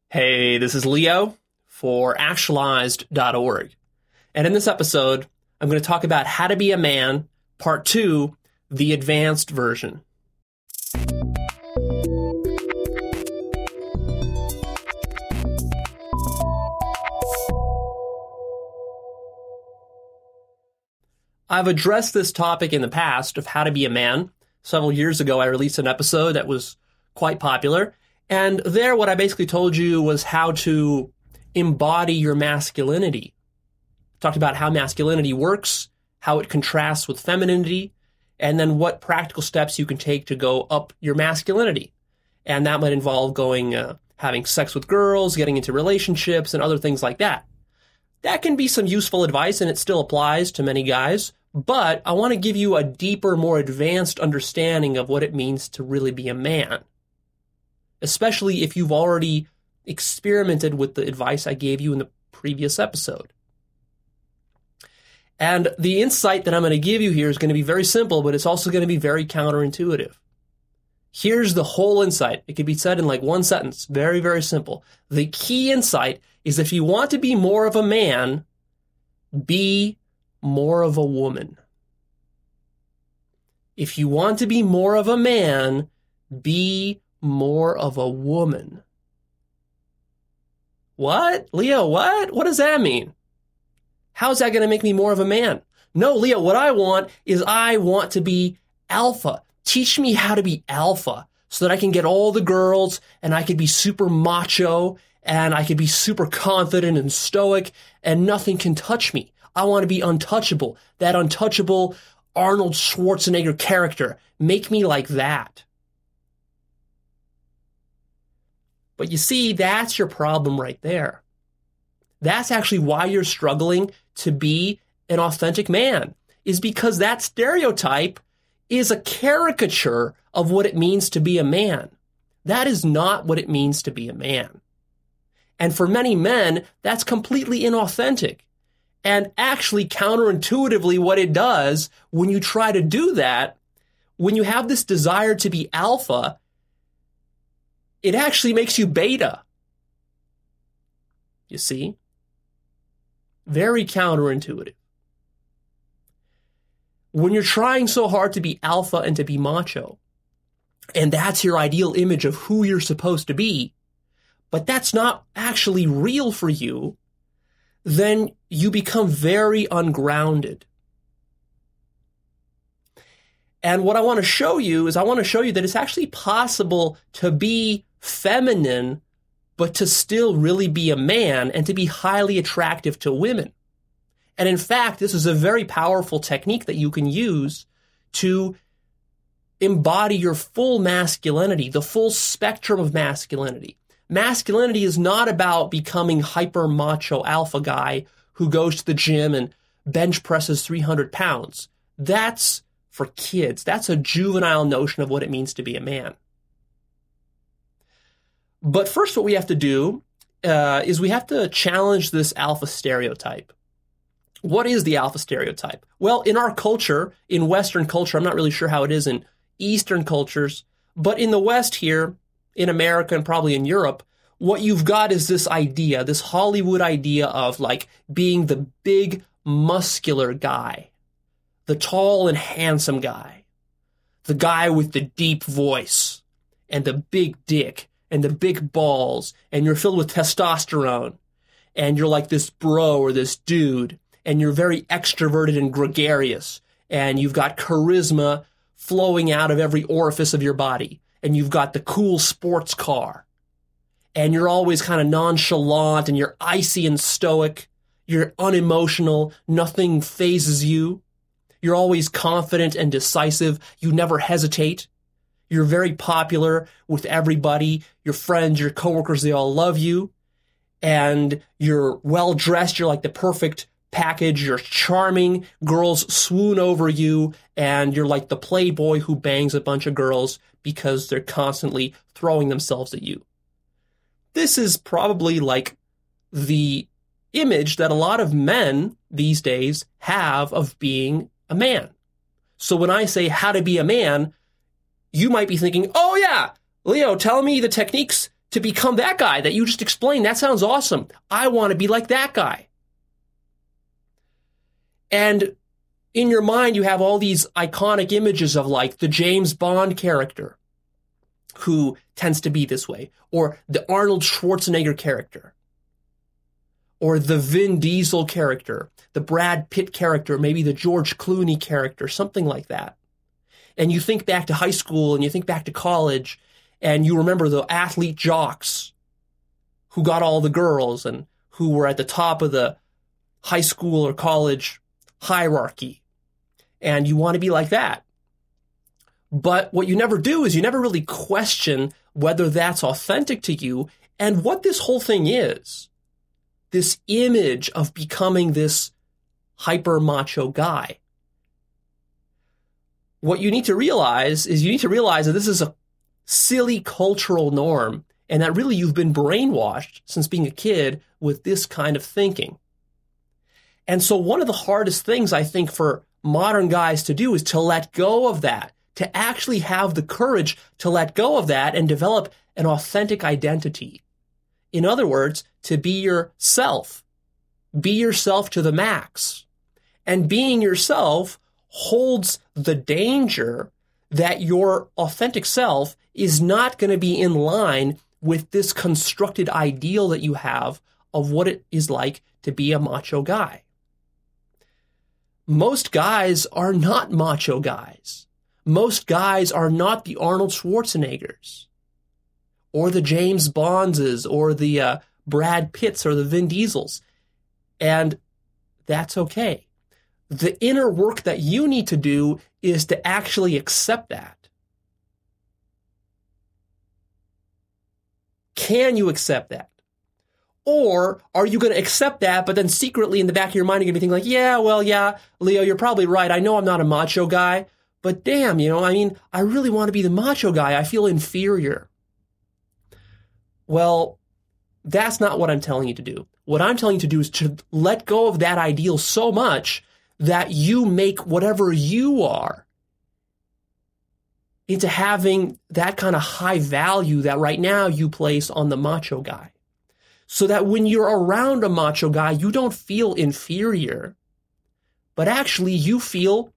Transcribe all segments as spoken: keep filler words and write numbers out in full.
Hey, this is Leo for actualized dot org. And in this episode, I'm going to talk about how to be a man, part two, the advanced version. I've addressed this topic in the past of how to be a man. Several years ago, I released an episode that was quite popular. And there, what I basically told you was how to embody your masculinity. Talked about how masculinity works, how it contrasts with femininity, and then what practical steps you can take to go up your masculinity. And that might involve going, uh, having sex with girls, getting into relationships, and other things like that. That can be some useful advice, and it still applies to many guys. But I want to give you a deeper, more advanced understanding of what it means to really be a man. Especially if you've already experimented with the advice I gave you in the previous episode. And the insight that I'm going to give you here is going to be very simple, but it's also going to be very counterintuitive. Here's the whole insight. It can be said in like one sentence. Very, very simple. The key insight is if you want to be more of a man, be more of a woman. If you want to be more of a man, be more of a woman. What? Leo, what? What does that mean? How's that going to make me more of a man? No, Leo, what I want is I want to be alpha. Teach me how to be alpha so that I can get all the girls and I could be super macho and I could be super confident and stoic and nothing can touch me. I want to be untouchable. That untouchable Arnold Schwarzenegger character. Make me like that. But you see, that's your problem right there. That's actually why you're struggling to be an authentic man, is because that stereotype is a caricature of what it means to be a man. That is not what it means to be a man. And for many men, that's completely inauthentic. And actually, counterintuitively, what it does when you try to do that, when you have this desire to be alpha, it actually makes you beta. You see? Very counterintuitive. When you're trying so hard to be alpha and to be macho, and that's your ideal image of who you're supposed to be, but that's not actually real for you, then you become very ungrounded. And what I want to show you is I want to show you that it's actually possible to be feminine, but to still really be a man and to be highly attractive to women. And in fact, this is a very powerful technique that you can use to embody your full masculinity, the full spectrum of masculinity. Masculinity is not about becoming hyper macho alpha guy who goes to the gym and bench presses three hundred pounds. That's for kids. That's a juvenile notion of what it means to be a man. But first, what we have to do uh, is we have to challenge this alpha stereotype. What is the alpha stereotype? Well, in our culture, in Western culture, I'm not really sure how it is in Eastern cultures, but in the West here, in America and probably in Europe, what you've got is this idea, this Hollywood idea of like being the big muscular guy, the tall and handsome guy, the guy with the deep voice and the big dick and the big balls, and you're filled with testosterone, and you're like this bro or this dude, and you're very extroverted and gregarious, and you've got charisma flowing out of every orifice of your body, and you've got the cool sports car, and you're always kind of nonchalant, and you're icy and stoic, you're unemotional, nothing phases you, you're always confident and decisive, you never hesitate. You're very popular with everybody, your friends, your coworkers, they all love you. And you're well-dressed, you're like the perfect package, you're charming, girls swoon over you, and you're like the playboy who bangs a bunch of girls because they're constantly throwing themselves at you. This is probably like the image that a lot of men these days have of being a man. So when I say how to be a man, you might be thinking, oh yeah, Leo, tell me the techniques to become that guy that you just explained. That sounds awesome. I want to be like that guy. And in your mind, you have all these iconic images of like the James Bond character who tends to be this way, or the Arnold Schwarzenegger character, or the Vin Diesel character, the Brad Pitt character, maybe the George Clooney character, something like that. And you think back to high school and you think back to college and you remember the athlete jocks who got all the girls and who were at the top of the high school or college hierarchy. And you want to be like that. But what you never do is you never really question whether that's authentic to you and what this whole thing is. This image of becoming this hyper macho guy. What you need to realize is you need to realize that this is a silly cultural norm and that really you've been brainwashed since being a kid with this kind of thinking. And so one of the hardest things I think for modern guys to do is to let go of that, to actually have the courage to let go of that and develop an authentic identity. In other words, to be yourself. Be yourself to the max. And being yourself holds the danger that your authentic self is not going to be in line with this constructed ideal that you have of what it is like to be a macho guy. Most guys are not macho guys. Most guys are not the Arnold Schwarzeneggers or the James Bondses or the uh, Brad Pitts or the Vin Diesels. And that's okay. The inner work that you need to do is to actually accept that. Can you accept that? Or are you going to accept that, but then secretly in the back of your mind, you're going to be thinking like, yeah, well, yeah, Leo, you're probably right. I know I'm not a macho guy, but damn, you know, I mean, I really want to be the macho guy. I feel inferior. Well, that's not what I'm telling you to do. What I'm telling you to do is to let go of that ideal so much that you make whatever you are into having that kind of high value that right now you place on the macho guy. So that when you're around a macho guy, you don't feel inferior, but actually you feel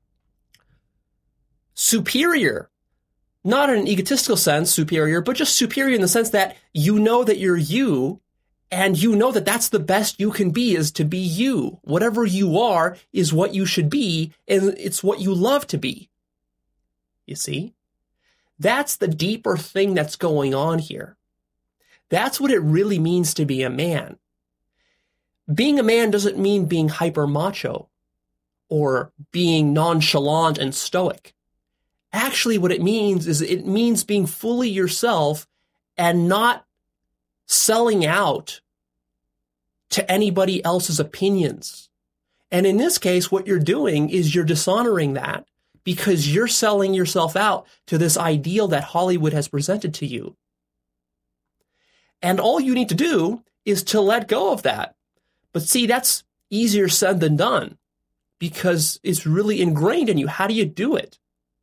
superior. Not in an egotistical sense, superior, but just superior in the sense that you know that you're you, and you know that that's the best you can be, is to be you. Whatever you are is what you should be, and it's what you love to be. You see? That's the deeper thing that's going on here. That's what it really means to be a man. Being a man doesn't mean being hyper macho or being nonchalant and stoic. Actually, what it means is it means being fully yourself and not selling out to anybody else's opinions. And in this case, what you're doing is you're dishonoring that because you're selling yourself out to this ideal that Hollywood has presented to you. And all you need to do is to let go of that. But see, that's easier said than done because it's really ingrained in you. How do you do it?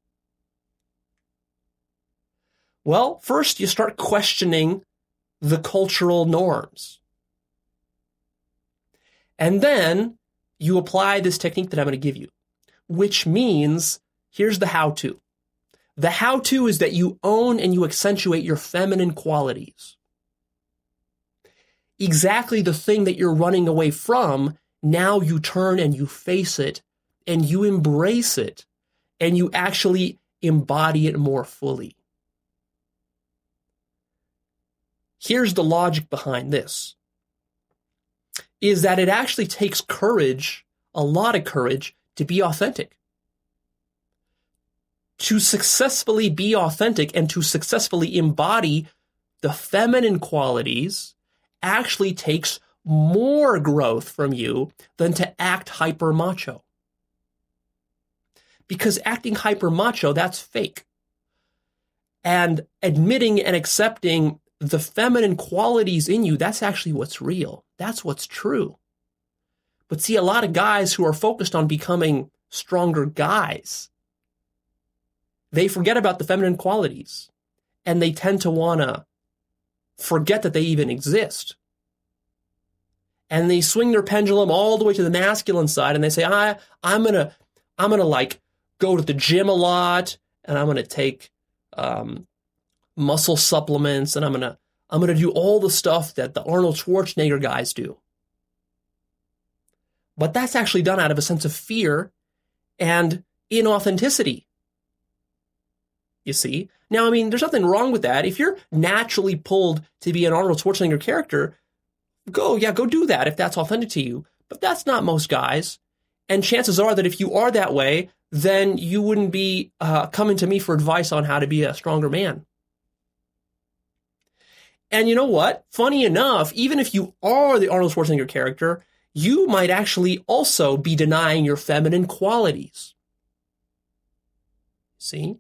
Well, first you start questioning the cultural norms. And then you apply this technique that I'm going to give you, which means here's the how-to. The how-to is that you own and you accentuate your feminine qualities. Exactly the thing that you're running away from, now you turn and you face it and you embrace it and you actually embody it more fully. Here's the logic behind this, is that it actually takes courage, a lot of courage, to be authentic. To successfully be authentic and to successfully embody the feminine qualities actually takes more growth from you than to act hyper macho. Because acting hyper macho, that's fake. And admitting and accepting the feminine qualities in you, that's actually what's real. That's what's true. But see, a lot of guys who are focused on becoming stronger guys, they forget about the feminine qualities. And they tend to want to forget that they even exist. And they swing their pendulum all the way to the masculine side, and they say, I, I'm gonna, I'm gonna like go to the gym a lot, and I'm gonna take um, muscle supplements, and I'm gonna, I'm gonna do all the stuff that the Arnold Schwarzenegger guys do. But that's actually done out of a sense of fear and inauthenticity. You see? Now, I mean, there's nothing wrong with that. If you're naturally pulled to be an Arnold Schwarzenegger character, go, yeah, go do that if that's authentic to you. But that's not most guys. And chances are that if you are that way, then you wouldn't be uh, coming to me for advice on how to be a stronger man. And you know what? Funny enough, even if you are the Arnold Schwarzenegger character, you might actually also be denying your feminine qualities. See?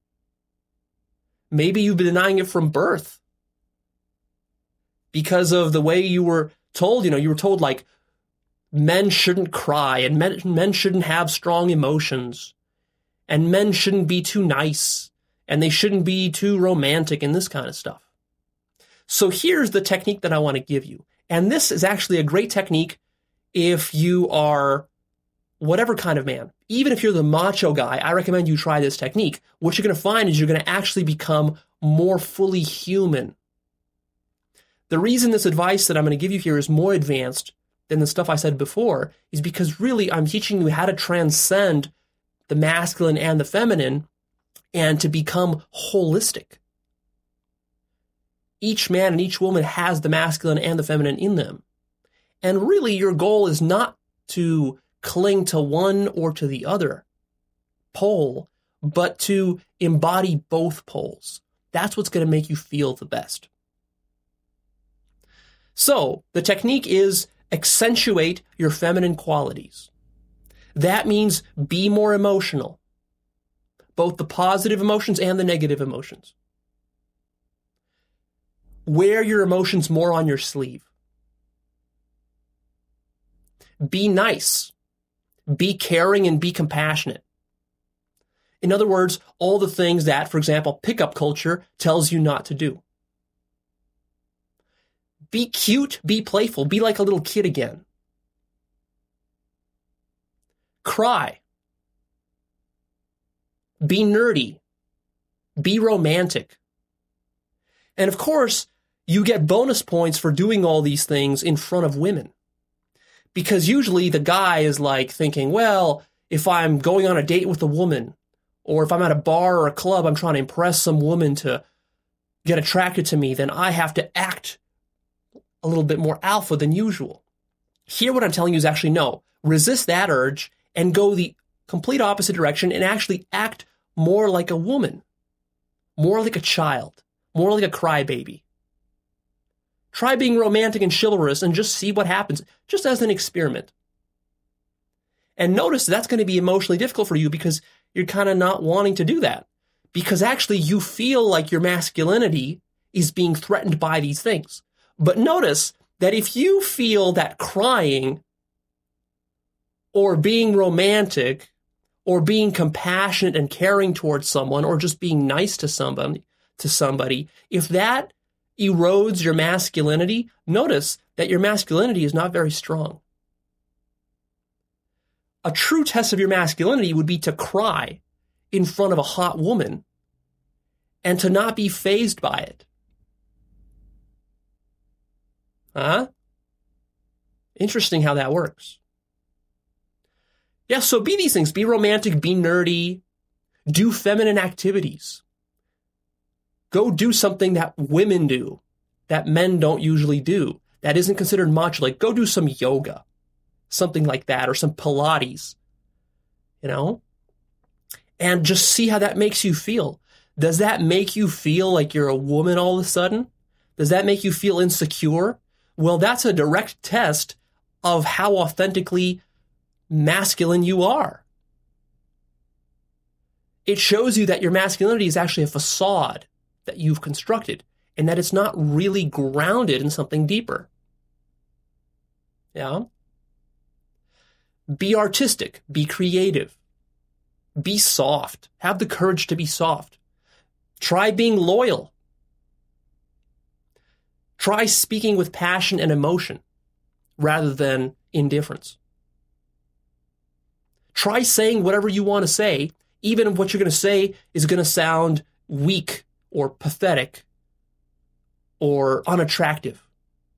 Maybe you've been denying it from birth because of the way you were told. You know, you were told like men shouldn't cry and men, men shouldn't have strong emotions and men shouldn't be too nice and they shouldn't be too romantic and this kind of stuff. So here's the technique that I want to give you. And this is actually a great technique if you are whatever kind of man. Even if you're the macho guy, I recommend you try this technique. What you're going to find is you're going to actually become more fully human. The reason this advice that I'm going to give you here is more advanced than the stuff I said before is because really I'm teaching you how to transcend the masculine and the feminine and to become holistic. Each man and each woman has the masculine and the feminine in them. And really your goal is not to cling to one or to the other pole, but to embody both poles. That's what's going to make you feel the best. So the technique is accentuate your feminine qualities. That means be more emotional, both the positive emotions and the negative emotions. Wear your emotions more on your sleeve. Be nice. Be caring and be compassionate. In other words, all the things that, for example, pickup culture tells you not to do. Be cute, be playful, be like a little kid again. Cry. Be nerdy. Be romantic. And of course, you get bonus points for doing all these things in front of women. Because usually the guy is like thinking, well, if I'm going on a date with a woman, or if I'm at a bar or a club, I'm trying to impress some woman to get attracted to me, then I have to act a little bit more alpha than usual. Here, what I'm telling you is actually no. Resist that urge and go the complete opposite direction and actually act more like a woman, more like a child, more like a crybaby. Try being romantic and chivalrous and just see what happens, just as an experiment. And notice that's going to be emotionally difficult for you because you're kind of not wanting to do that. Because actually you feel like your masculinity is being threatened by these things. But notice that if you feel that crying or being romantic or being compassionate and caring towards someone or just being nice to somebody, to somebody, if that erodes your masculinity, notice that your masculinity is not very strong. A true test of your masculinity would be to cry in front of a hot woman and to not be fazed by it. Huh? Interesting how that works. Yeah, so be these things. Be romantic, be nerdy, do feminine activities. Go do something that women do, that men don't usually do, that isn't considered macho. Like, go do some yoga, something like that, or some Pilates, you know? And just see how that makes you feel. Does that make you feel like you're a woman all of a sudden? Does that make you feel insecure? Well, that's a direct test of how authentically masculine you are. It shows you that your masculinity is actually a facade that you've constructed and that it's not really grounded in something deeper. Yeah? Be artistic. Be creative. Be soft. Have the courage to be soft. Try being loyal. Try speaking with passion and emotion rather than indifference. Try saying whatever you want to say, even if what you're going to say is going to sound weak or pathetic or unattractive.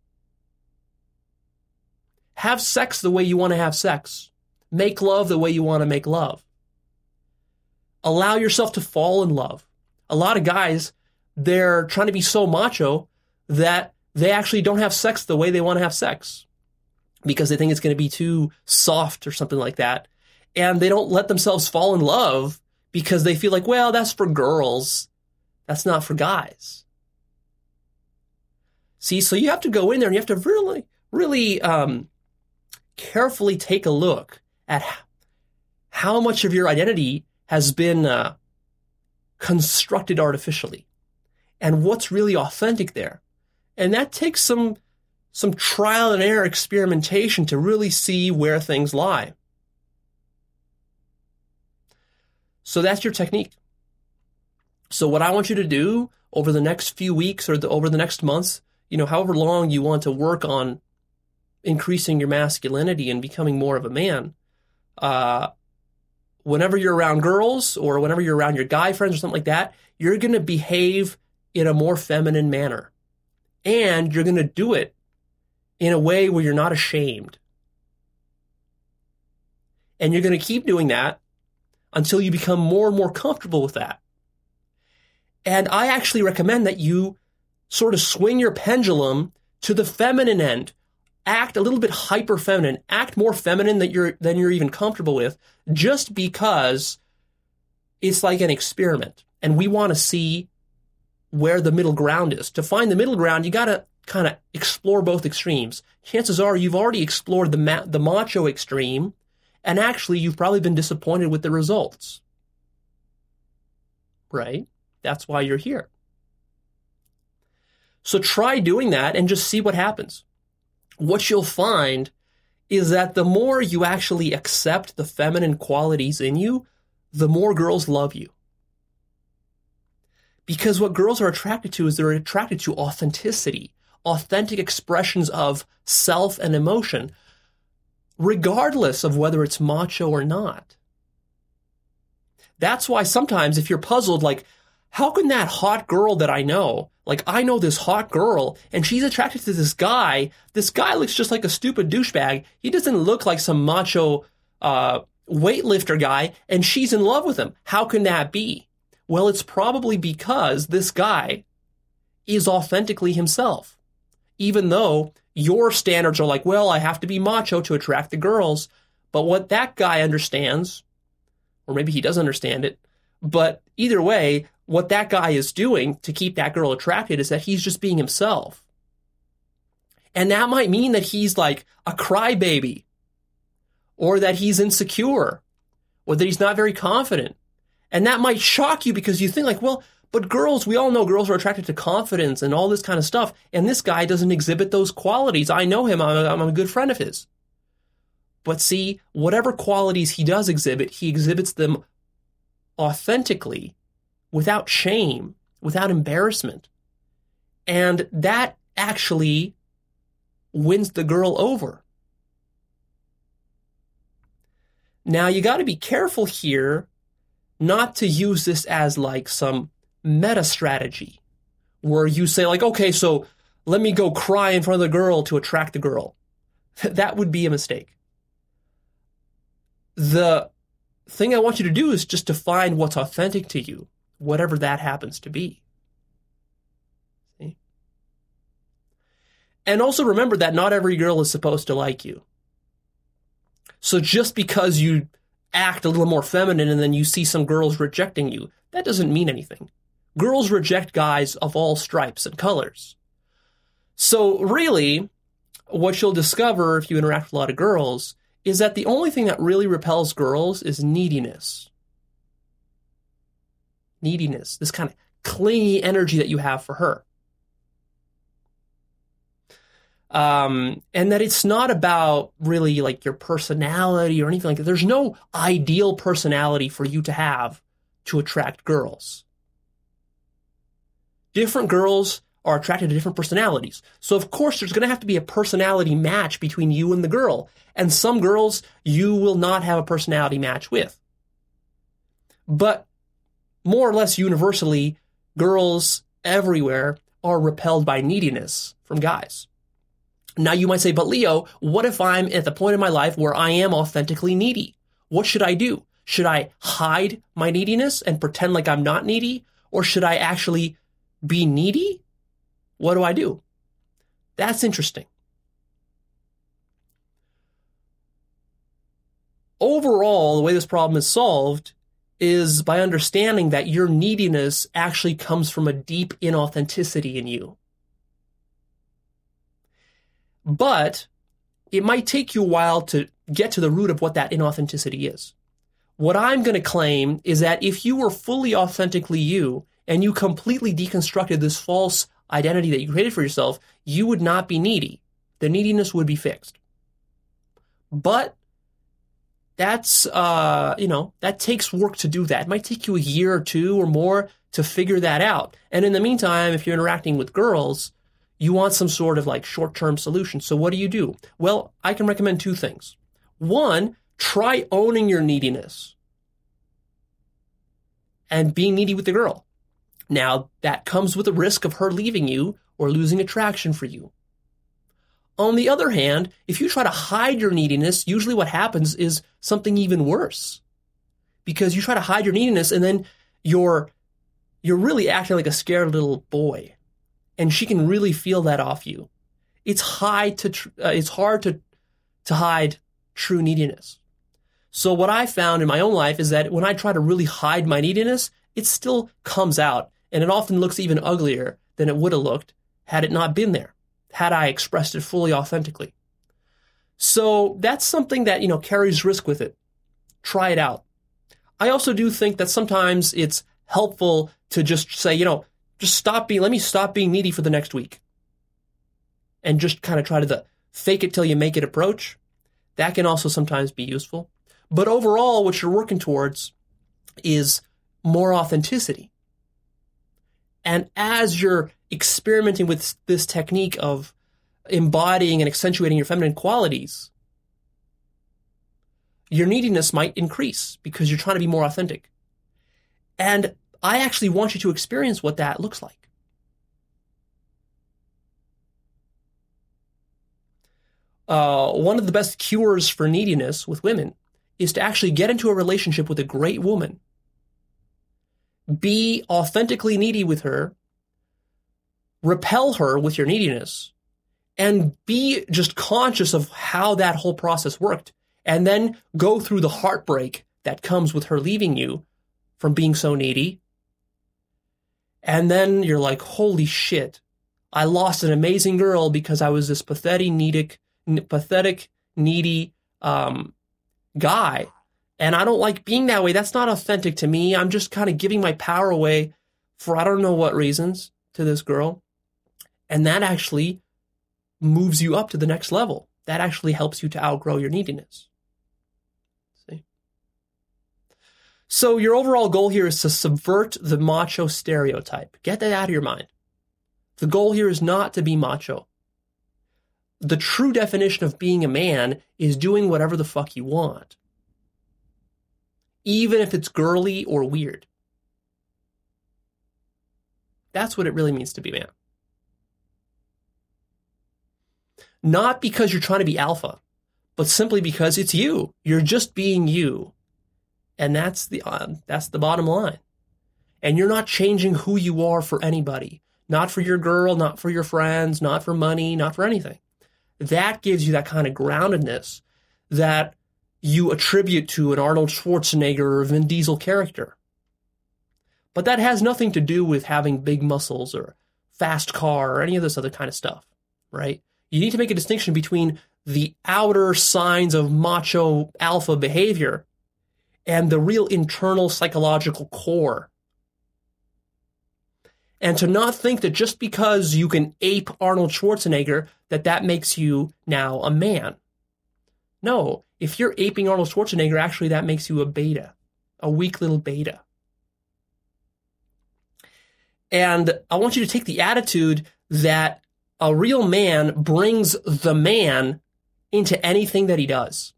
Have sex the way you want to have sex. Make love the way you want to make love. Allow yourself to fall in love. A lot of guys, they're trying to be so macho that they actually don't have sex the way they want to have sex because they think it's going to be too soft or something like that. And they don't let themselves fall in love because they feel like, well, that's for girls. That's not for guys. See, so you have to go in there and you have to really, really um, carefully take a look at how much of your identity has been uh, constructed artificially and what's really authentic there. And that takes some, some trial and error experimentation to really see where things lie. So that's your technique. So what I want you to do over the next few weeks or the, over the next months, you know, however long you want to work on increasing your masculinity and becoming more of a man, uh, whenever you're around girls or whenever you're around your guy friends or something like that, you're going to behave in a more feminine manner. And you're going to do it in a way where you're not ashamed. And you're going to keep doing that until you become more and more comfortable with that. And I actually recommend that you sort of swing your pendulum to the feminine end. Act a little bit hyper feminine. Act more feminine than you're, than you're even comfortable with, just because it's like an experiment. And we want to see where the middle ground is. To find the middle ground, you got to kind of explore both extremes. Chances are you've already explored the ma- the macho extreme, and actually you've probably been disappointed with the results. Right? That's why you're here. So try doing that and just see what happens. What you'll find is that the more you actually accept the feminine qualities in you, the more girls love you. Because what girls are attracted to is they're attracted to authenticity, authentic expressions of self and emotion, regardless of whether it's macho or not. That's why sometimes if you're puzzled, like, how can that hot girl that I know, like I know this hot girl and she's attracted to this guy, this guy looks just like a stupid douchebag, he doesn't look like some macho uh, weightlifter guy, and she's in love with him. How can that be? Well, it's probably because this guy is authentically himself. Even though your standards are like, well, I have to be macho to attract the girls. But what that guy understands, or maybe he doesn't understand it, but either way, what that guy is doing to keep that girl attracted is that he's just being himself. And that might mean that he's like a crybaby, or that he's insecure, or that he's not very confident. And that might shock you because you think like, well, but girls, we all know girls are attracted to confidence and all this kind of stuff. And this guy doesn't exhibit those qualities. I know him. I'm a, I'm a good friend of his. But see, whatever qualities he does exhibit, he exhibits them authentically, without shame, without embarrassment. And that actually wins the girl over. Now, you got to be careful here not to use this as like some meta strategy where you say like, okay, so let me go cry in front of the girl to attract the girl. That would be a mistake. The thing I want you to do is just to find what's authentic to you, whatever that happens to be. See? And also remember that not every girl is supposed to like you. So just because you act a little more feminine and then you see some girls rejecting you, that doesn't mean anything. Girls reject guys of all stripes and colors. So really, what you'll discover if you interact with a lot of girls is that the only thing that really repels girls is neediness. Neediness, this kind of clingy energy that you have for her. Um, and that it's not about really like your personality or anything like that. There's no ideal personality for you to have to attract girls. Different girls are attracted to different personalities. So of course there's going to have to be a personality match between you and the girl. And some girls you will not have a personality match with. But more or less universally, girls everywhere are repelled by neediness from guys. Now you might say, but Leo, what if I'm at the point in my life where I am authentically needy? What should I do? Should I hide my neediness and pretend like I'm not needy? Or should I actually be needy? What do I do? That's interesting. Overall, the way this problem is solved is by understanding that your neediness actually comes from a deep inauthenticity in you. But it might take you a while to get to the root of what that inauthenticity is. What I'm going to claim is that if you were fully authentically you and you completely deconstructed this false identity that you created for yourself, you would not be needy. The neediness would be fixed. But that's, uh, you know, that takes work to do that. It might take you a year or two or more to figure that out. And in the meantime, if you're interacting with girls, you want some sort of like short-term solution. So what do you do? Well, I can recommend two things. One, try owning your neediness and being needy with the girl. Now, that comes with the risk of her leaving you or losing attraction for you. On the other hand, if you try to hide your neediness, usually what happens is something even worse. Because you try to hide your neediness and then you're, you're really acting like a scared little boy. And she can really feel that off you. It's hard to tr- uh, it's hard to to hide true neediness. So what I found in my own life is that when I try to really hide my neediness, it still comes out, and it often looks even uglier than it would have looked had it not been there, had I expressed it fully authentically. So that's something that, you know, carries risk with it. Try it out. I also do think that sometimes it's helpful to just say, you know, just stop being, let me stop being needy for the next week. And just kind of try to the fake it till you make it approach. That can also sometimes be useful. But overall, what you're working towards is more authenticity. And as you're experimenting with this technique of embodying and accentuating your feminine qualities, your neediness might increase because you're trying to be more authentic. And I actually want you to experience what that looks like. Uh, one of the best cures for neediness with women is to actually get into a relationship with a great woman. Be authentically needy with her, repel her with your neediness, and be just conscious of how that whole process worked, and then go through the heartbreak that comes with her leaving you from being so needy. And then you're like, holy shit, I lost an amazing girl because I was this pathetic, needy, pathetic, needy um, guy. And I don't like being that way. That's not authentic to me. I'm just kind of giving my power away for I don't know what reasons to this girl. And that actually moves you up to the next level. That actually helps you to outgrow your neediness. See? So your overall goal here is to subvert the macho stereotype. Get that out of your mind. The goal here is not to be macho. The true definition of being a man is doing whatever the fuck you want, even if it's girly or weird. That's what it really means to be a man. Not because you're trying to be alpha, but simply because it's you. You're just being you. And that's the uh, that's the bottom line. And you're not changing who you are for anybody. Not for your girl, not for your friends, not for money, not for anything. That gives you that kind of groundedness that you attribute to an Arnold Schwarzenegger or Vin Diesel character. But that has nothing to do with having big muscles or fast car or any of this other kind of stuff, right? You need to make a distinction between the outer signs of macho alpha behavior and the real internal psychological core. And to not think that just because you can ape Arnold Schwarzenegger, that that makes you now a man. No, if you're aping Arnold Schwarzenegger, actually that makes you a beta, a weak little beta. And I want you to take the attitude that a real man brings the man into anything that he does.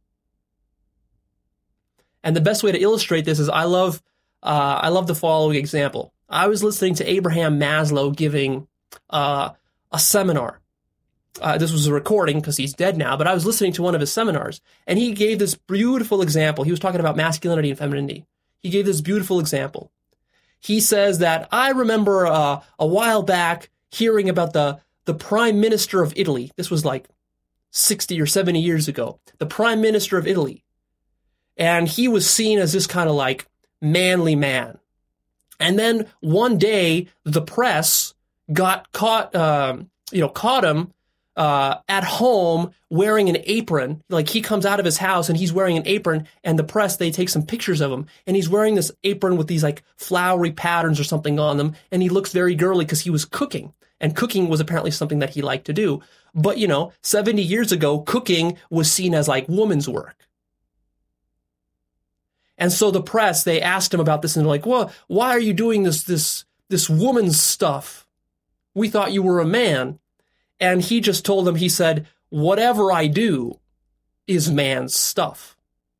And the best way to illustrate this is I love uh, I love the following example. I was listening to Abraham Maslow giving uh, a seminar. Uh, this was a recording because he's dead now, but I was listening to one of his seminars, and he gave this beautiful example. He was talking about masculinity and femininity. He gave this beautiful example. He says that I remember uh, a while back hearing about the, the Prime Minister of Italy. This was like sixty or seventy years ago. The Prime Minister of Italy. And he was seen as this kind of like manly man. And then one day, the press got caught, um, you know, caught him uh, at home wearing an apron. Like he comes out of his house and he's wearing an apron, and the press, they take some pictures of him, and he's wearing this apron with these like flowery patterns or something on them, and he looks very girly because he was cooking. And cooking was apparently something that he liked to do. But, you know, seventy years ago, cooking was seen as like woman's work. And so the press, they asked him about this, and they're like, well, why are you doing this, this, this woman's stuff? We thought you were a man. And he just told them, he said, whatever I do is man's stuff.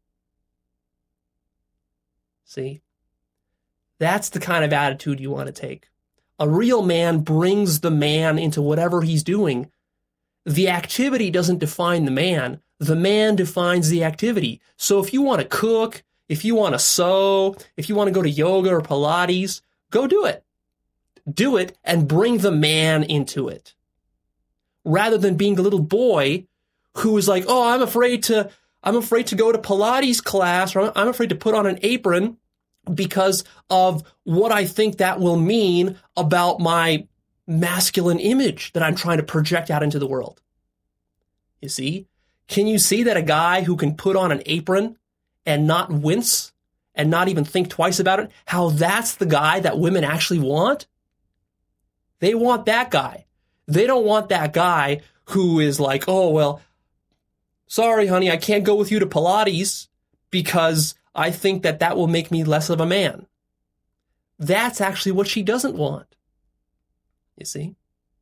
See? That's the kind of attitude you want to take. A real man brings the man into whatever he's doing. The activity doesn't define the man. The man defines the activity. So if you want to cook, if you want to sew, if you want to go to yoga or Pilates, go do it. Do it and bring the man into it. Rather than being the little boy who is like, oh, I'm afraid to, I'm afraid to go to Pilates class, or I'm afraid to put on an apron because of what I think that will mean about my masculine image that I'm trying to project out into the world. You see? Can you see that a guy who can put on an apron and not wince and not even think twice about it, how that's the guy that women actually want? They want that guy. They don't want that guy who is like, oh, well, sorry, honey, I can't go with you to Pilates because I think that that will make me less of a man. That's actually what she doesn't want. You see?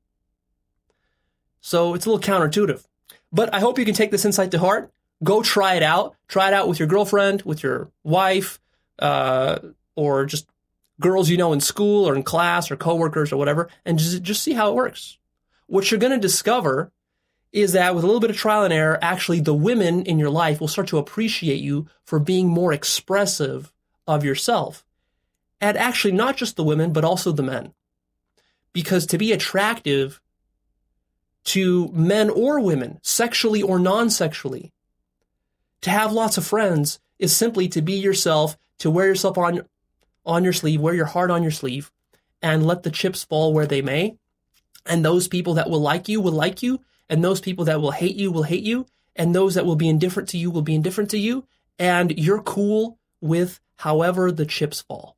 So it's a little counterintuitive. But I hope you can take this insight to heart. Go try it out. Try it out with your girlfriend, with your wife, uh, or just girls you know in school or in class or coworkers or whatever, and just, just see how it works. What you're going to discover is that with a little bit of trial and error, actually the women in your life will start to appreciate you for being more expressive of yourself. And actually not just the women, but also the men. Because to be attractive to men or women, sexually or non-sexually, to have lots of friends is simply to be yourself, to wear yourself on, on your sleeve, wear your heart on your sleeve, and let the chips fall where they may. And those people that will like you will like you, and those people that will hate you will hate you, and those that will be indifferent to you will be indifferent to you, and you're cool with however the chips fall.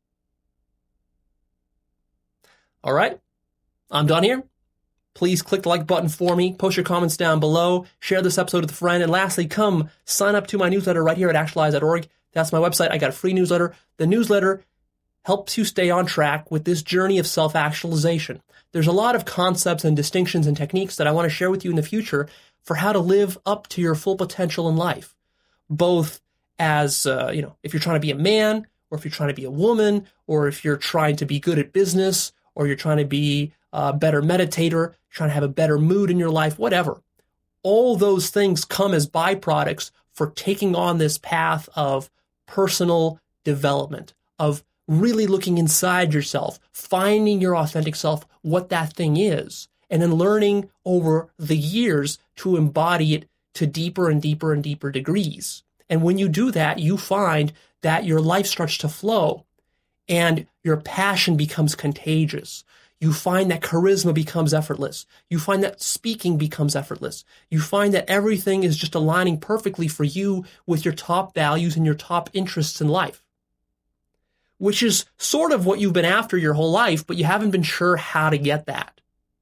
All right, I'm done here. Please click the like button for me, post your comments down below, share this episode with a friend, and lastly, come sign up to my newsletter right here at actualize dot org. That's my website. I got a free newsletter. The newsletter helps you stay on track with this journey of self-actualization. There's a lot of concepts and distinctions and techniques that I want to share with you in the future for how to live up to your full potential in life, both as, uh, you know, if you're trying to be a man, or if you're trying to be a woman, or if you're trying to be good at business, or you're trying to be a better meditator, trying to have a better mood in your life, whatever. All those things come as byproducts for taking on this path of personal development, of really looking inside yourself, finding your authentic self, what that thing is, and then learning over the years to embody it to deeper and deeper and deeper degrees. And when you do that, you find that your life starts to flow and your passion becomes contagious. You find that charisma becomes effortless. You find that speaking becomes effortless. You find that everything is just aligning perfectly for you with your top values and your top interests in life, which is sort of what you've been after your whole life, but you haven't been sure how to get that.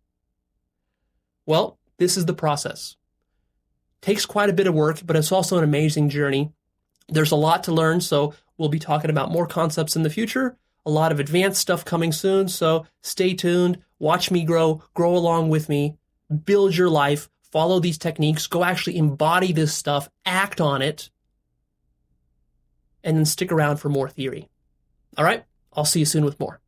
Well, this is the process. Takes quite a bit of work, but it's also an amazing journey. There's a lot to learn, so we'll be talking about more concepts in the future. a lot of advanced stuff coming soon, so stay tuned. Watch me grow, grow along with me, build your life, follow these techniques, go actually embody this stuff, act on it, and then stick around for more theory. All right, I'll see you soon with more.